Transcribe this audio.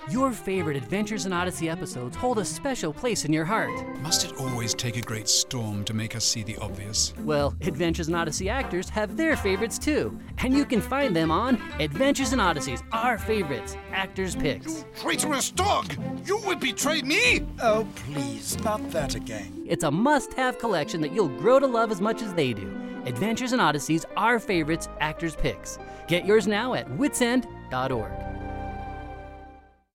Your favorite Adventures in Odyssey episodes hold a special place in your heart. Must it always take a great storm to make us see the obvious? Well, Adventures in Odyssey actors have their favorites too, and you can find them on Adventures in Odyssey's Our Favorites, Actors Picks. Traitorous dog! You would betray me! Oh, please, not that again. It's a must-have collection that you'll grow to love as much as they do. Adventures in Odyssey's Our Favorites, Actors Picks. Get yours now at witsend.org.